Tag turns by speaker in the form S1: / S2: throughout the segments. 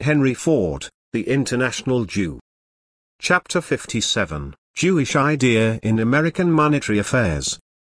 S1: Henry Ford, The International Jew. Chapter 57, Jewish Idea in American Monetary Affairs.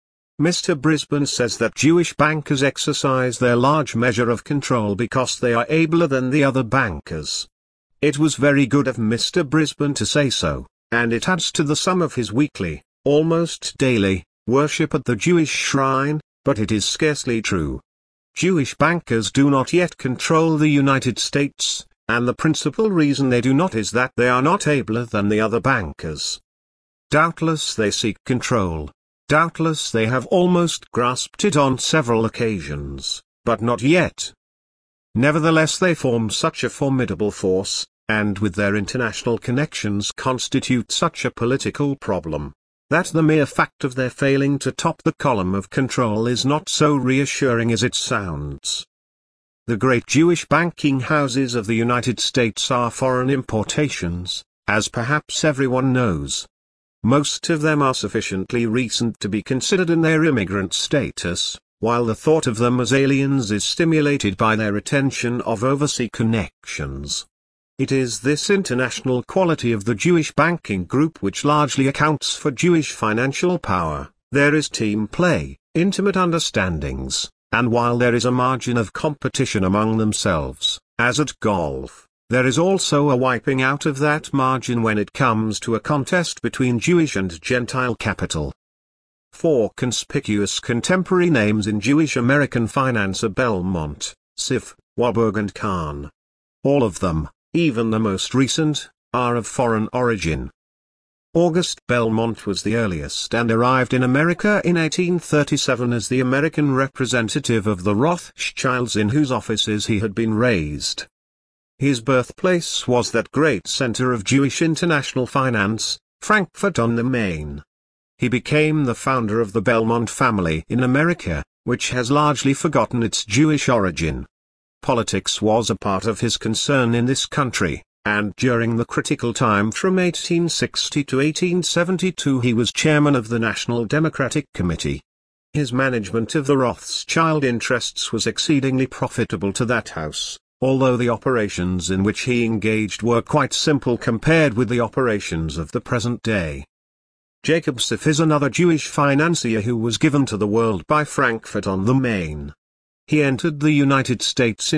S1: Mr. Brisbane says that Jewish bankers exercise their large measure of control because they are abler than the other bankers. It was very good of Mr. Brisbane to say so, and it adds to the sum of his weekly, almost daily, worship at the Jewish shrine, but it is scarcely true. Jewish bankers do not yet control the United States, and the principal reason they do not is that they are not abler than the other bankers. Doubtless they seek control. Doubtless they have almost grasped it on several occasions, but not yet. Nevertheless they form such a formidable force, and with their international connections constitute such a political problem, that the mere fact of their failing to top the column of control is not so reassuring as it sounds. The great Jewish banking houses of the United States are foreign importations, as perhaps everyone knows. Most of them are sufficiently recent to be considered in their immigrant status, while the thought of them as aliens is stimulated by their retention of overseas connections. It is this international quality of the Jewish banking group which largely accounts for Jewish financial power. There is team play, intimate understandings, and while there is a margin of competition among themselves, as at golf, there is also a wiping out of that margin when it comes to a contest between Jewish and Gentile capital. Four conspicuous contemporary names in Jewish American finance are Belmont, Sif, Warburg and Kahn. All of them, even the most recent, are of foreign origin. Auguste Belmont was the earliest and arrived in America in 1837 as the American representative of the Rothschilds in whose offices he had been raised. His birthplace was that great center of Jewish international finance, Frankfurt on the Main. He became the founder of the Belmont family in America, which has largely forgotten its Jewish origin. Politics was a part of his concern in this country, and during the critical time from 1860 to 1872 he was chairman of the National Democratic Committee. His management of the Rothschild interests was exceedingly profitable to that house, although the operations in which he engaged were quite simple compared with the operations of the present day. Jacob Sif is another Jewish financier who was given to the world by Frankfurt on the Main. He entered the United States in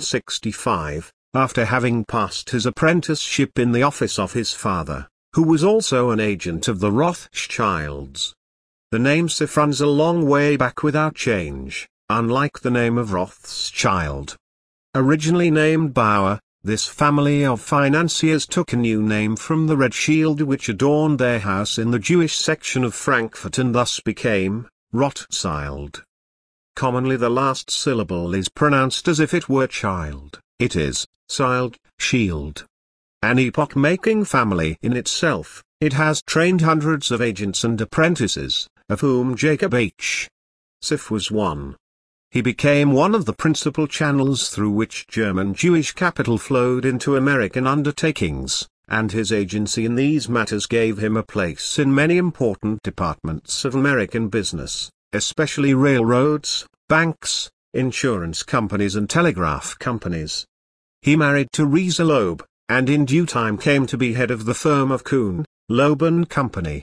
S1: 1865, after having passed his apprenticeship in the office of his father, who was also an agent of the Rothschilds. The name Sif runs a long way back without change, unlike the name of Rothschild. Originally named Bauer, this family of financiers took a new name from the red shield which adorned their house in the Jewish section of Frankfurt and thus became Rothschild. Commonly the last syllable is pronounced as if it were child. It is Sild, Shield. An epoch-making family in itself, it has trained hundreds of agents and apprentices, of whom Jacob H. Sif was one. He became one of the principal channels through which German Jewish capital flowed into American undertakings, and his agency in these matters gave him a place in many important departments of American business, especially railroads, banks, insurance companies and telegraph companies. He married Teresa Loeb, and in due time came to be head of the firm of Kuhn, Loeb and Company.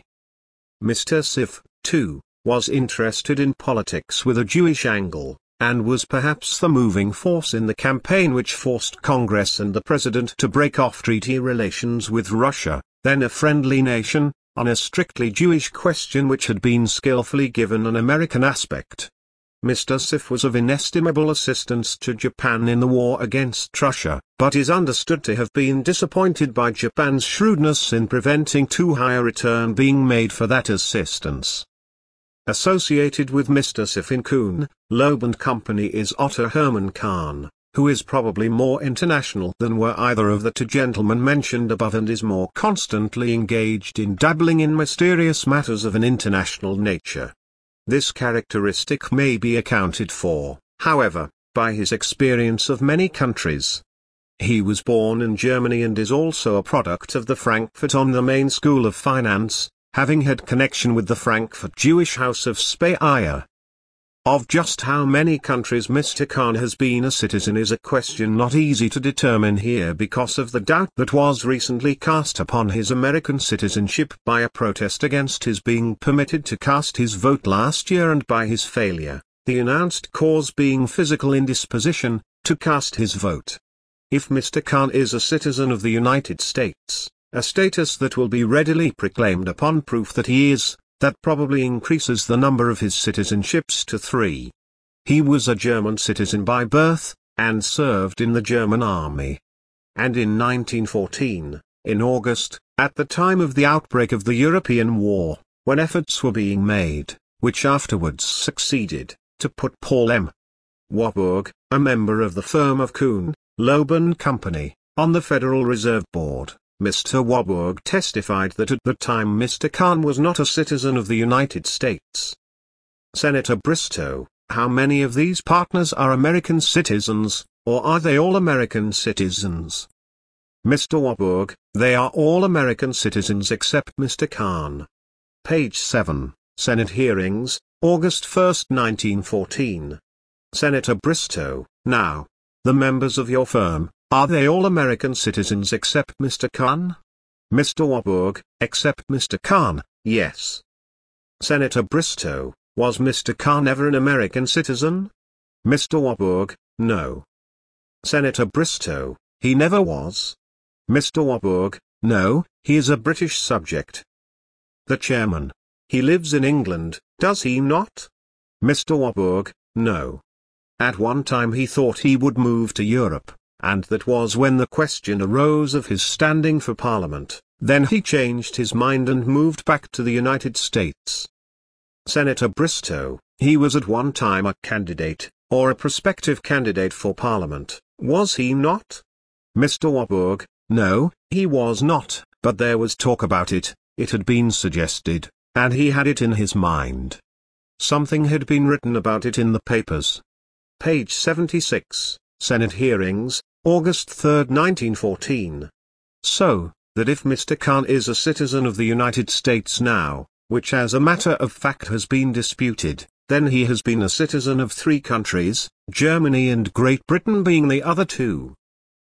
S1: Mr. Sif, too, was interested in politics with a Jewish angle, and was perhaps the moving force in the campaign which forced Congress and the President to break off treaty relations with Russia, then a friendly nation, on a strictly Jewish question which had been skillfully given an American aspect. Mr. Sif was of inestimable assistance to Japan in the war against Russia, but is understood to have been disappointed by Japan's shrewdness in preventing too high a return being made for that assistance. Associated with Mr. Sif in Kuhn, Loeb and Company is Otto Hermann Kahn, who is probably more international than were either of the two gentlemen mentioned above and is more constantly engaged in dabbling in mysterious matters of an international nature. This characteristic may be accounted for, however, by his experience of many countries. He was born in Germany and is also a product of the Frankfurt on the Main School of Finance, having had connection with the Frankfurt Jewish House of Speyer. Of just how many countries Mr. Khan has been a citizen is a question not easy to determine here because of the doubt that was recently cast upon his American citizenship by a protest against his being permitted to cast his vote last year and by his failure, the announced cause being physical indisposition, to cast his vote. If Mr. Khan is a citizen of the United States, a status that will be readily proclaimed upon proof that he is, that probably increases the number of his citizenships to 3. He was a German citizen by birth, and served in the German army. And in 1914, in August, at the time of the outbreak of the European War, when efforts were being made, which afterwards succeeded, to put Paul M. Warburg, a member of the firm of Kuhn, Loeb and Company, on the Federal Reserve Board, Mr. Warburg testified that at the time Mr. Khan was not a citizen of the United States. Senator Bristow, how many of these partners are American citizens, or are they all American citizens? Mr. Warburg, they are all American citizens except Mr. Khan. Page 7, Senate Hearings, August 1, 1914. Senator Bristow, now, the members of your firm, are they all American citizens except Mr. Khan? Mr. Warburg, except Mr. Khan, yes. Senator Bristow, was Mr. Khan ever an American citizen? Mr. Warburg, no. Senator Bristow, he never was. Mr. Warburg, no, he is a British subject. The chairman, he lives in England, does he not? Mr. Warburg, no. At one time he thought he would move to Europe, and that was when the question arose of his standing for Parliament. Then he changed his mind and moved back to the United States. Senator Bristow, he was at one time a candidate, or a prospective candidate for Parliament, was he not? Mr. Warburg, no, he was not, but there was talk about it, it had been suggested, and he had it in his mind. Something had been written about it in the papers. Page 76, Senate Hearings, August 3, 1914. So, that if Mr. Khan is a citizen of the United States now, which as a matter of fact has been disputed, then he has been a citizen of 3 countries, Germany and Great Britain being the other 2.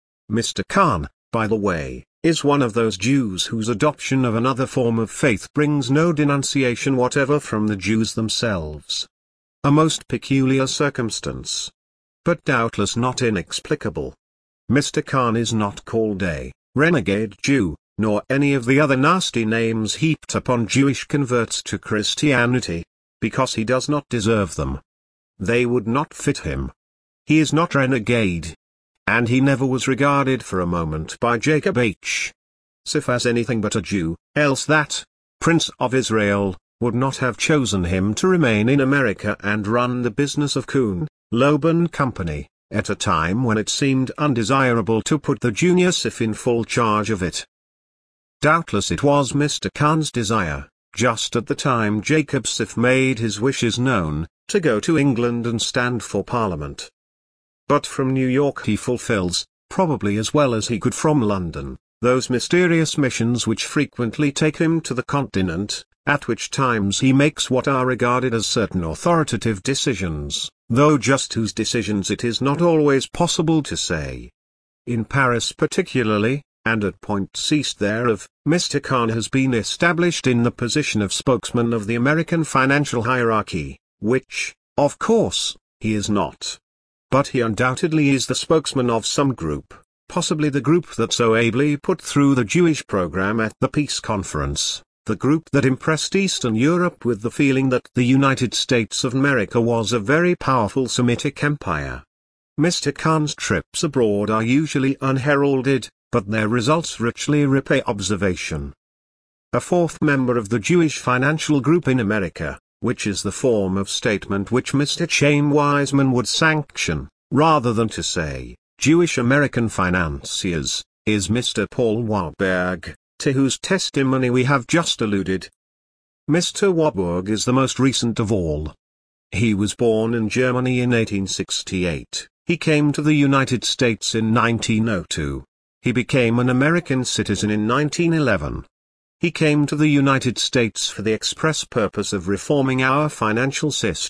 S1: Mr. Khan, by the way, is one of those Jews whose adoption of another form of faith brings no denunciation whatever from the Jews themselves. A most peculiar circumstance, but doubtless not inexplicable. Mr. Khan is not called a renegade Jew, nor any of the other nasty names heaped upon Jewish converts to Christianity, because he does not deserve them. They would not fit him. He is not renegade. And he never was regarded for a moment by Jacob H. Schiff as anything but a Jew, else that Prince of Israel would not have chosen him to remain in America and run the business of Kuhn, Loeb and Company, at a time when it seemed undesirable to put the junior Schiff in full charge of it. Doubtless it was Mr. Khan's desire, just at the time Jacob Schiff made his wishes known, to go to England and stand for Parliament. But from New York he fulfills, probably as well as he could from London, those mysterious missions which frequently take him to the continent, at which times he makes what are regarded as certain authoritative decisions, though just whose decisions it is not always possible to say. In Paris particularly, and at point ceased thereof, Mr. Khan has been established in the position of spokesman of the American financial hierarchy, which, of course, he is not. But he undoubtedly is the spokesman of some group, possibly the group that so ably put through the Jewish program at the Peace Conference, the group that impressed Eastern Europe with the feeling that the United States of America was a very powerful Semitic empire. Mr. Khan's trips abroad are usually unheralded, but their results richly repay observation. A fourth member of the Jewish financial group in America, which is the form of statement which Mr. Chaim Weizmann would sanction, rather than to say, Jewish American financiers, is Mr. Paul Warburg, to whose testimony we have just alluded. Mr. Warburg is the most recent of all. He was born in Germany in 1868, he came to the United States in 1902. He became an American citizen in 1911. He came to the United States for the express purpose of reforming our financial system,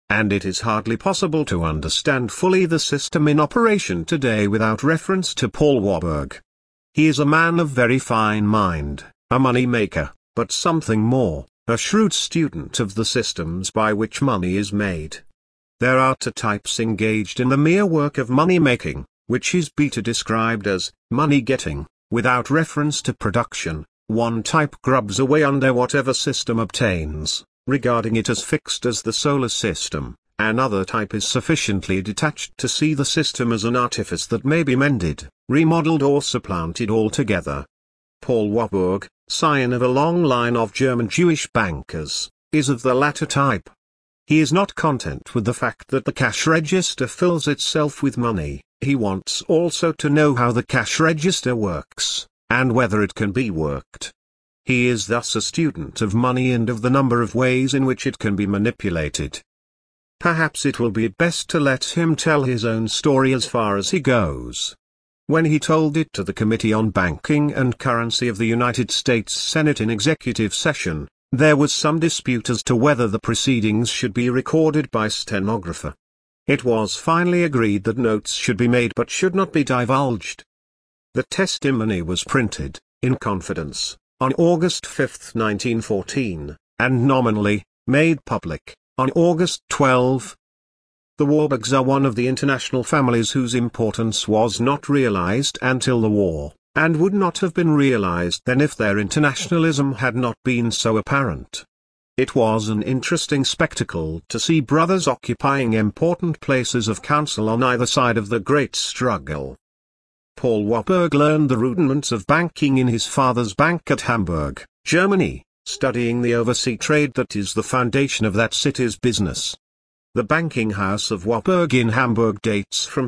S1: and it is hardly possible to understand fully the system in operation today without reference to Paul Warburg. He is a man of very fine mind, a money maker, but something more, a shrewd student of the systems by which money is made. There are two types engaged in the mere work of money making, which is Beta described as money getting, without reference to production. One type grubs away under whatever system obtains, regarding it as fixed as the solar system. Another type is sufficiently detached to see the system as an artifice that may be mended, remodeled or supplanted altogether. Paul Warburg, scion of a long line of German Jewish bankers, is of the latter type. He is not content with the fact that the cash register fills itself with money, he wants also to know how the cash register works, and whether it can be worked. He is thus a student of money and of the number of ways in which it can be manipulated. Perhaps it will be best to let him tell his own story as far as he goes. When he told it to the Committee on Banking and Currency of the United States Senate in executive session, there was some dispute as to whether the proceedings should be recorded by stenographer. It was finally agreed that notes should be made but should not be divulged. The testimony was printed, in confidence, on August 5, 1914, and nominally, made public, on August 12. The Warburgs are one of the international families whose importance was not realized until the war, and would not have been realized then if their internationalism had not been so apparent. It was an interesting spectacle to see brothers occupying important places of counsel on either side of the great struggle. Paul Warburg learned the rudiments of banking in his father's bank at Hamburg, Germany, studying the overseas trade that is the foundation of that city's business. The banking house of Warburg in Hamburg dates from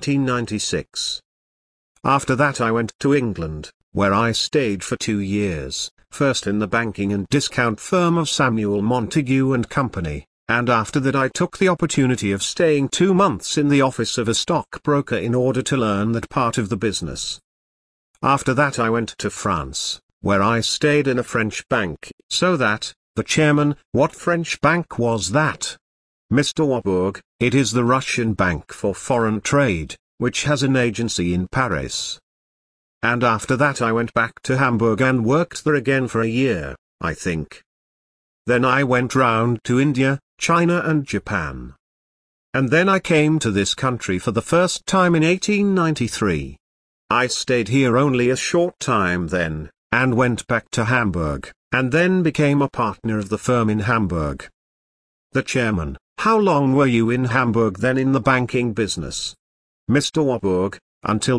S1: 1796. After that I went to England, where I stayed for 2 years, first in the banking and discount firm of Samuel Montague and Company, and after that I took the opportunity of staying 2 months in the office of a stockbroker in order to learn that part of the business. After that I went to France, where I stayed in a French bank, so that, the chairman, what French bank was that? Mr. Warburg, it is the Russian Bank for Foreign Trade, which has an agency in Paris. And after that I went back to Hamburg and worked there again for a year, I think. Then I went round to India, China and Japan. And then I came to this country for the first time in 1893. I stayed here only a short time then, and went back to Hamburg, and then became a partner of the firm in Hamburg. The chairman: how long were you in Hamburg then in the banking business? Mr. Warburg: until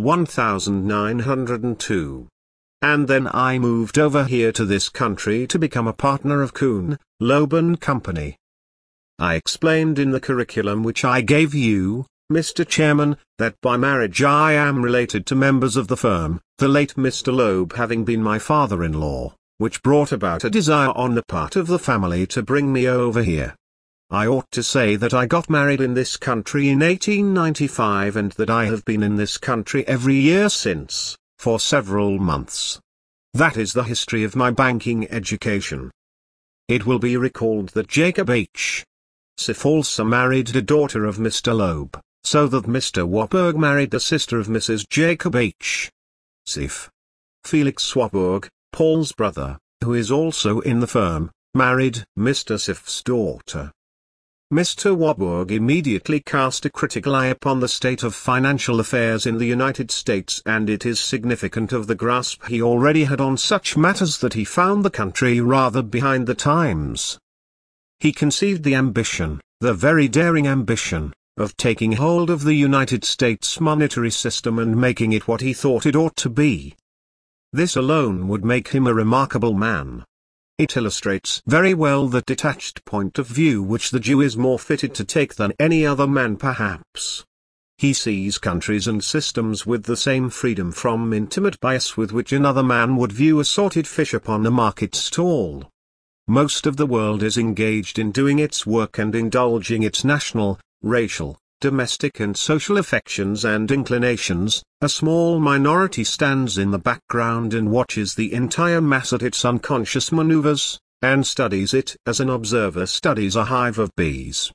S1: 1902. And then I moved over here to this country to become a partner of Kuhn, Loeb and Company. I explained in the curriculum which I gave you, Mr. Chairman, that by marriage I am related to members of the firm, the late Mr. Loeb having been my father-in-law, which brought about a desire on the part of the family to bring me over here. I ought to say that I got married in this country in 1895 and that I have been in this country every year since, for several months. That is the history of my banking education. It will be recalled that Jacob H. Sif also married a daughter of Mr. Loeb, so that Mr. Warburg married a sister of Mrs. Jacob H. Sif. Felix Warburg, Paul's brother, who is also in the firm, married Mr. Sif's daughter. Mr. Warburg immediately cast a critical eye upon the state of financial affairs in the United States, and it is significant of the grasp he already had on such matters that he found the country rather behind the times. He conceived the ambition, the very daring ambition, of taking hold of the United States monetary system and making it what he thought it ought to be. This alone would make him a remarkable man. It illustrates very well that detached point of view which the Jew is more fitted to take than any other man perhaps. He sees countries and systems with the same freedom from intimate bias with which another man would view assorted fish upon a market stall. Most of the world is engaged in doing its work and indulging its national, racial, domestic and social affections and inclinations. A small minority stands in the background and watches the entire mass at its unconscious maneuvers, and studies it as an observer studies a hive of bees.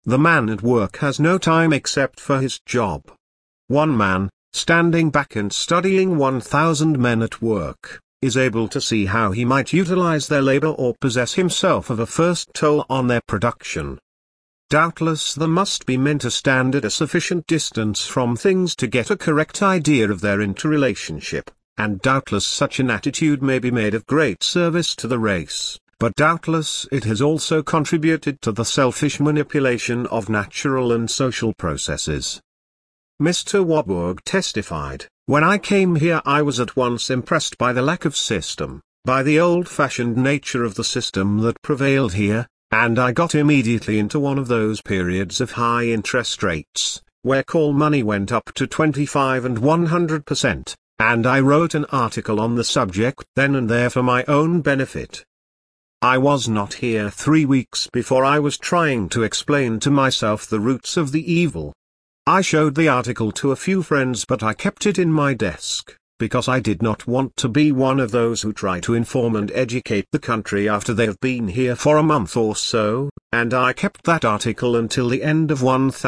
S1: The man at work has no time except for his job. One man, standing back and studying 1,000 men at work, is able to see how he might utilize their labor or possess himself of a first toll on their production. Doubtless there must be men to stand at a sufficient distance from things to get a correct idea of their interrelationship, and doubtless such an attitude may be made of great service to the race, but doubtless it has also contributed to the selfish manipulation of natural and social processes. Mr. Warburg testified, "When I came here I was at once impressed by the lack of system, by the old-fashioned nature of the system that prevailed here, and I got immediately into one of those periods of high interest rates, where call money went up to 25 and 100%, and I wrote an article on the subject then and there for my own benefit. I was not here 3 weeks before I was trying to explain to myself the roots of the evil. I showed the article to a few friends, but I kept it in my desk, because I did not want to be one of those who try to inform and educate the country after they have been here for a month or so, and I kept that article until the end of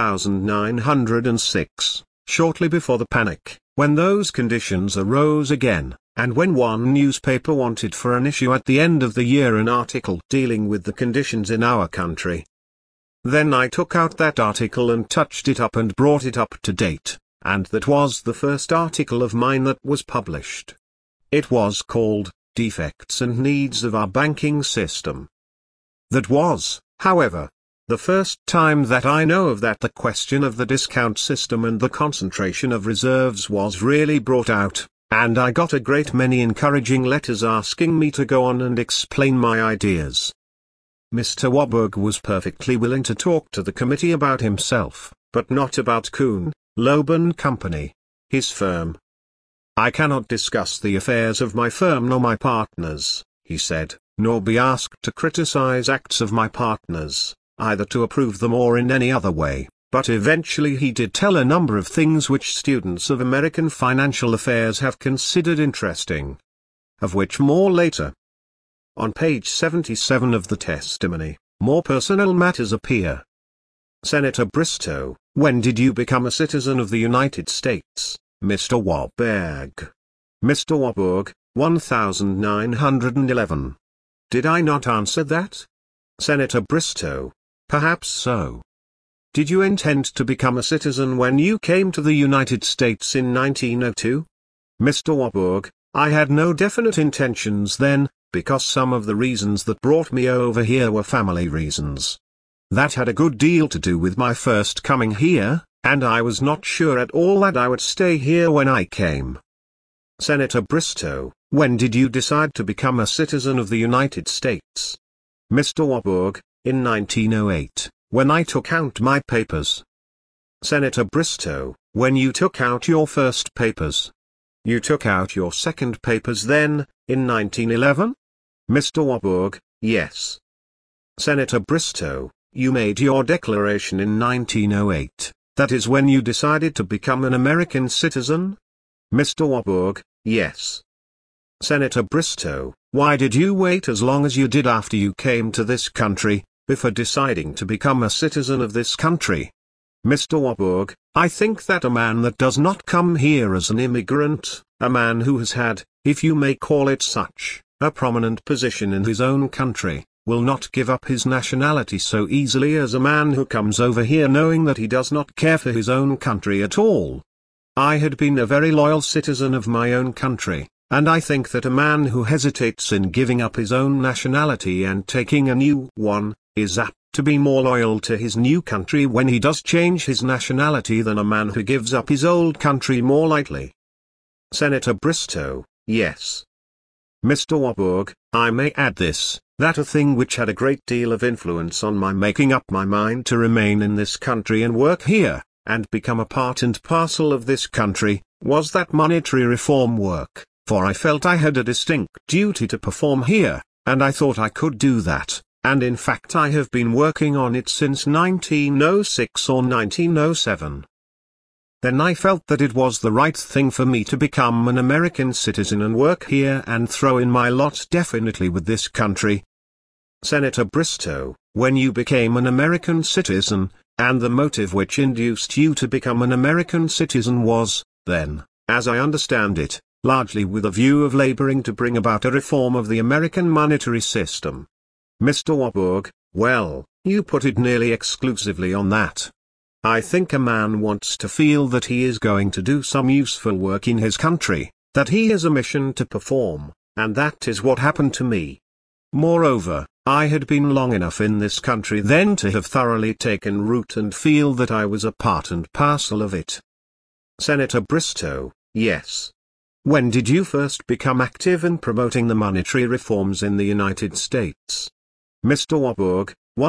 S1: 1906, shortly before the panic, when those conditions arose again, and when one newspaper wanted for an issue at the end of the year an article dealing with the conditions in our country. Then I took out that article and touched it up and brought it up to date. And that was the first article of mine that was published. It was called, Defects and Needs of Our Banking System. That was, however, the first time that I know of that the question of the discount system and the concentration of reserves was really brought out, and I got a great many encouraging letters asking me to go on and explain my ideas. Mr. Warburg was perfectly willing to talk to the committee about himself, but not about Kuhn, Loeb and Company, his firm. "I cannot discuss the affairs of my firm nor my partners," he said, "nor be asked to criticize acts of my partners, either to approve them or in any other way," but eventually he did tell a number of things which students of American financial affairs have considered interesting. Of which more later. On page 77 of the testimony, more personnel matters appear. Senator Bristow, "When did you become a citizen of the United States, Mr. Warburg?" Mr. Warburg, 1911. "Did I not answer that?" Senator Bristow, "Perhaps so. Did you intend to become a citizen when you came to the United States in 1902? Mr. Warburg, "I had no definite intentions then, because some of the reasons that brought me over here were family reasons. That had a good deal to do with my first coming here, and I was not sure at all that I would stay here when I came." Senator Bristow, "When did you decide to become a citizen of the United States?" Mr. Warburg, "In 1908, when I took out my papers." Senator Bristow, "When you took out your first papers? You took out your second papers then, in 1911? Mr. Warburg, "Yes." Senator Bristow, "You made your declaration in 1908, that is when you decided to become an American citizen?" Mr. Warburg, "Yes." Senator Bristow, "Why did you wait as long as you did after you came to this country, before deciding to become a citizen of this country?" Mr. Warburg, "I think that a man that does not come here as an immigrant, a man who has had, if you may call it such, a prominent position in his own country, will not give up his nationality so easily as a man who comes over here knowing that he does not care for his own country at all. I had been a very loyal citizen of my own country, and I think that a man who hesitates in giving up his own nationality and taking a new one, is apt to be more loyal to his new country when he does change his nationality than a man who gives up his old country more lightly." Senator Bristow, "Yes." Mr. Warburg, "I may add this, that a thing which had a great deal of influence on my making up my mind to remain in this country and work here, and become a part and parcel of this country, was that monetary reform work, for I felt I had a distinct duty to perform here, and I thought I could do that, and in fact I have been working on it since 1906 or 1907. Then I felt that it was the right thing for me to become an American citizen and work here and throw in my lot definitely with this country." Senator Bristow, "When you became an American citizen, and the motive which induced you to become an American citizen was, then, as I understand it, largely with a view of laboring to bring about a reform of the American monetary system. Mr. Warburg, well, you put it nearly exclusively on that. I think a man wants to feel that he is going to do some useful work in his country, that he has a mission to perform, and that is what happened to me. Moreover, I had been long enough in this country then to have thoroughly taken root and feel that I was a part and parcel of it. Senator Bristow, yes. When did you first become active in promoting the monetary reforms in the United States? Mr. Warburg,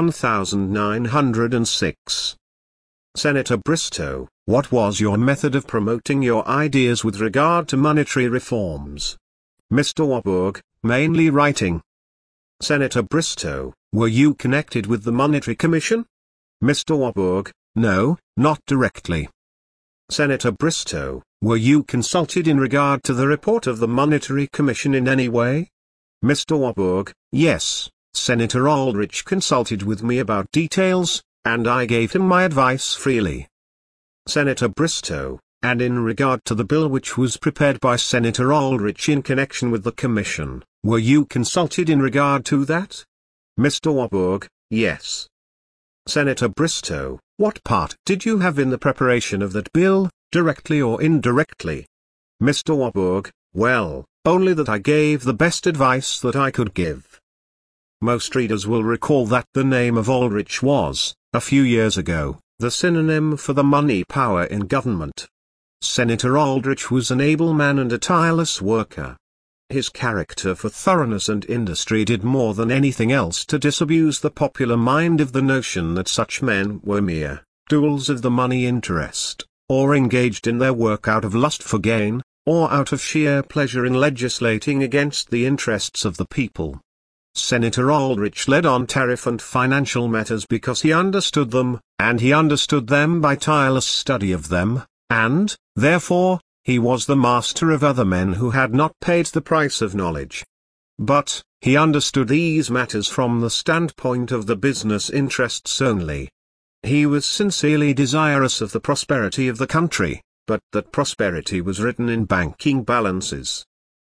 S1: 1906. Senator Bristow, what was your method of promoting your ideas with regard to monetary reforms? Mr. Warburg, mainly writing. Senator Bristow, were you connected with the Monetary Commission? Mr. Warburg, no, not directly. Senator Bristow, were you consulted in regard to the report of the Monetary Commission in any way? Mr. Warburg, yes, Senator Aldrich consulted with me about details, and I gave him my advice freely. Senator Bristow, and in regard to the bill which was prepared by Senator Aldrich in connection with the Commission, were you consulted in regard to that? Mr. Warburg, yes. Senator Bristow, what part did you have in the preparation of that bill, directly or indirectly? Mr. Warburg, well, only that I gave the best advice that I could give. Most readers will recall that the name of Aldrich was, a few years ago, the synonym for the money power in government. Senator Aldrich was an able man and a tireless worker. His character for thoroughness and industry did more than anything else to disabuse the popular mind of the notion that such men were mere tools of the money interest, or engaged in their work out of lust for gain, or out of sheer pleasure in legislating against the interests of the people. Senator Aldrich led on tariff and financial matters because he understood them, and he understood them by tireless study of them, and, therefore, he was the master of other men who had not paid the price of knowledge. But, he understood these matters from the standpoint of the business interests only. He was sincerely desirous of the prosperity of the country, but that prosperity was written in banking balances.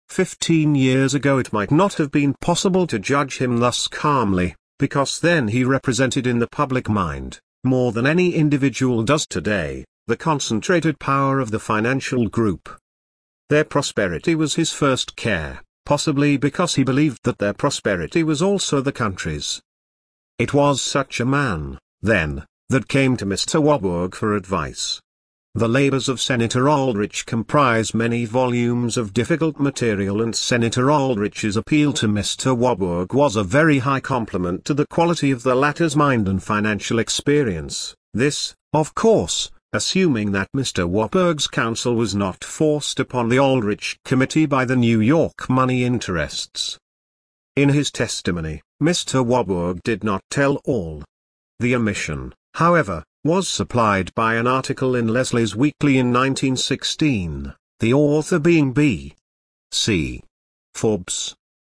S1: 15 years ago it might not have been possible to judge him thus calmly, because then he represented in the public mind, more than any individual does today, the concentrated power of the financial group. Their prosperity was his first care, possibly because he believed that their prosperity was also the country's. It was such a man, then, that came to Mr. Warburg for advice. The labors of Senator Aldrich comprise many volumes of difficult material, and Senator Aldrich's appeal to Mr. Warburg was a very high compliment to the quality of the latter's mind and financial experience. This, of course, assuming that Mr. Warburg's counsel was not forced upon the Aldrich Committee by the New York money interests. In his testimony, Mr. Warburg did not tell all. The omission, however, was supplied by an article in Leslie's Weekly in 1916, the author being B. C. Forbes.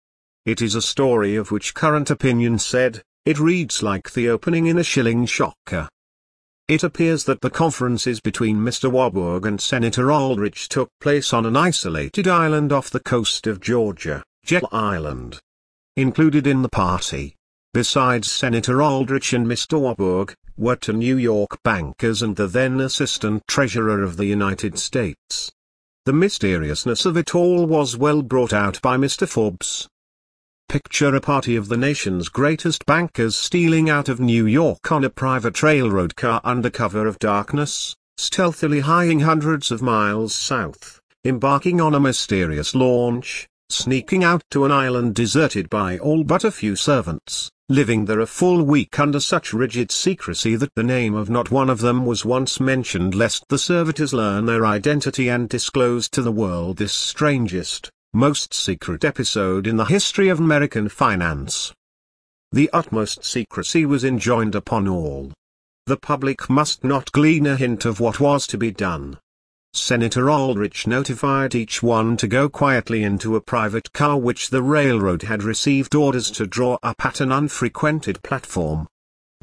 S1: It is a story of which Current Opinion said, "It reads like the opening in a Shilling Shocker." It appears that the conferences between Mr. Warburg and Senator Aldrich took place on an isolated island off the coast of Georgia, Jekyll Island. Included in the party, besides Senator Aldrich and Mr. Warburg, were two New York bankers and the then Assistant Treasurer of the United States. The mysteriousness of it all was well brought out by Mr. Forbes. Picture a party of the nation's greatest bankers stealing out of New York on a private railroad car under cover of darkness, stealthily hieing hundreds of miles south, embarking on a mysterious launch, sneaking out to an island deserted by all but a few servants, living there a full week under such rigid secrecy that the name of not one of them was once mentioned lest the servitors learn their identity and disclose to the world this strangest, most secret episode in the history of American finance. The utmost secrecy was enjoined upon all. The public must not glean a hint of what was to be done. Senator Aldrich notified each one to go quietly into a private car which the railroad had received orders to draw up at an unfrequented platform.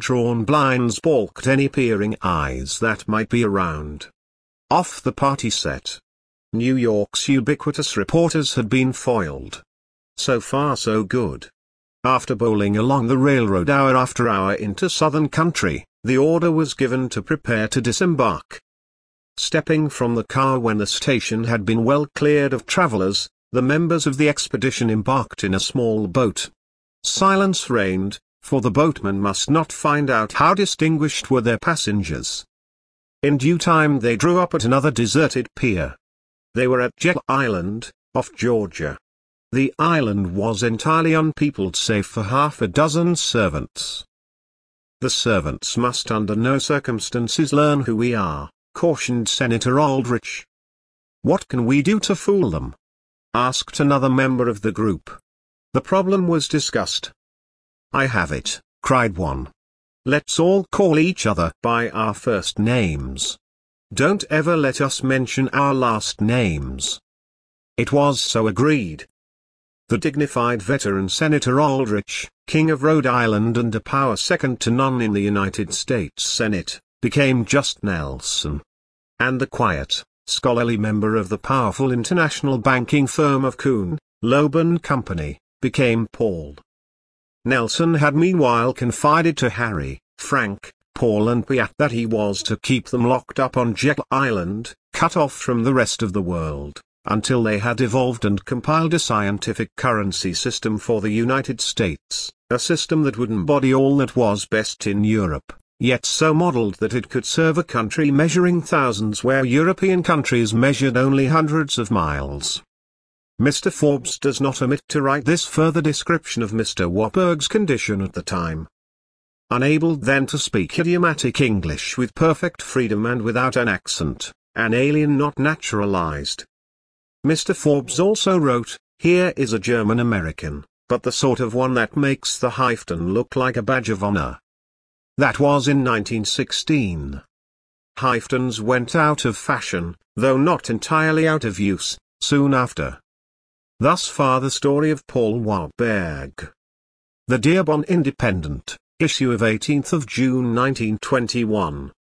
S1: drawn blinds balked any peering eyes that might be around. Off the party set. New York's ubiquitous reporters had been foiled. So far so good. After bowling along the railroad hour after hour into southern country, the order was given to prepare to disembark. Stepping from the car when the station had been well cleared of travelers, the members of the expedition embarked in a small boat. Silence reigned, for the boatmen must not find out how distinguished were their passengers. In due time they drew up at another deserted pier. They were at Jekyll Island, off Georgia. The island was entirely unpeopled save for half a dozen servants. "The servants must under no circumstances learn who we are," cautioned Senator Aldrich. "What can we do to fool them?" asked another member of the group. The problem was discussed. "I have it," cried one. "Let's all call each other by our first names. Don't ever let us mention our last names." It was so agreed. The dignified veteran Senator Aldrich, King of Rhode Island and a power second to none in the United States Senate, became just Nelson. And the quiet, scholarly member of the powerful international banking firm of Kuhn, Loeb and Company, became Paul. Nelson had meanwhile confided to Harry, Frank, Paul and Piat that he was to keep them locked up on Jekyll Island, cut off from the rest of the world, until they had evolved and compiled a scientific currency system for the United States, a system that would embody all that was best in Europe, yet so modeled that it could serve a country measuring thousands where European countries measured only hundreds of miles. Mr. Forbes does not omit to write this further description of Mr. Warburg's condition at the time. Unable then to speak idiomatic English with perfect freedom and without an accent, an alien not naturalized. Mr. Forbes also wrote, "Here is a German American, but the sort of one that makes the Hifton look like a badge of honor." That was in 1916. Hiftons went out of fashion, though not entirely out of use, soon after. Thus far the story of Paul Warburg. The Dearborn Independent, issue of 18th of June 1921.